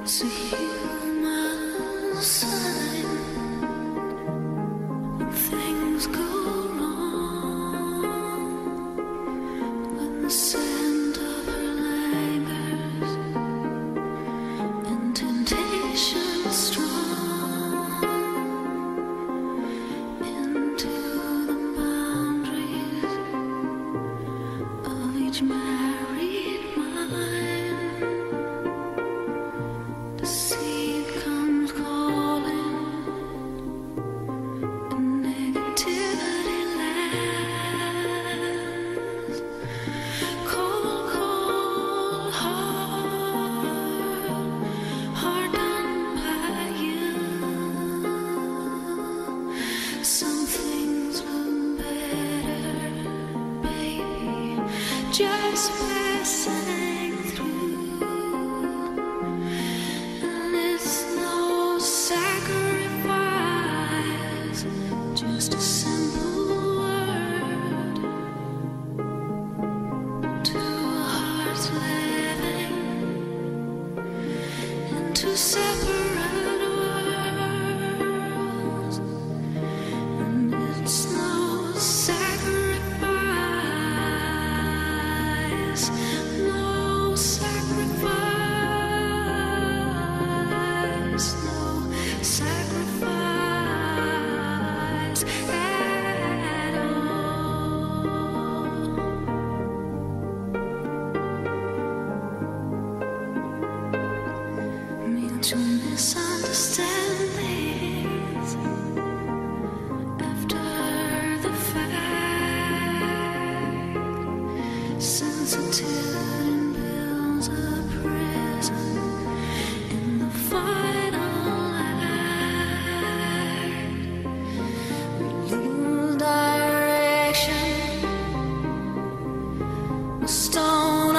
It's a human sign when things go wrong, when the scent of her lingers and temptation strong into the boundaries of each married mind. The seed comes calling, and negativity lands. Cold, cold heart done by you. Some things look better, baby, just passing through. And it's no sacrifice, just a simple word. Two hearts living in two separate worlds. And it's no sacrifice, no sacrifice, no sacrifice at all. Mutual misunderstandings after the fact. Sensitivity builds a prison in the final act. We lose direction, a stone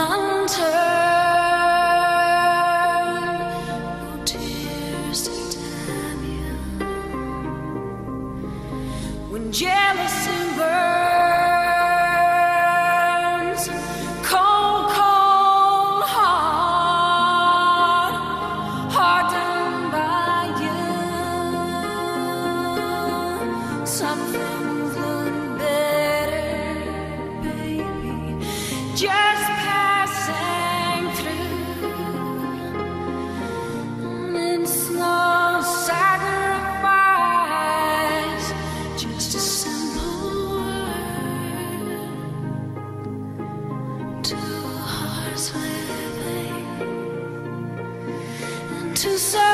unturned, no tears to damn you. When jealousy burns, cold, cold heart hardened by you. Some things look better, baby, just passing through. And it's no sacrifice, just a simple word. Two hearts living in two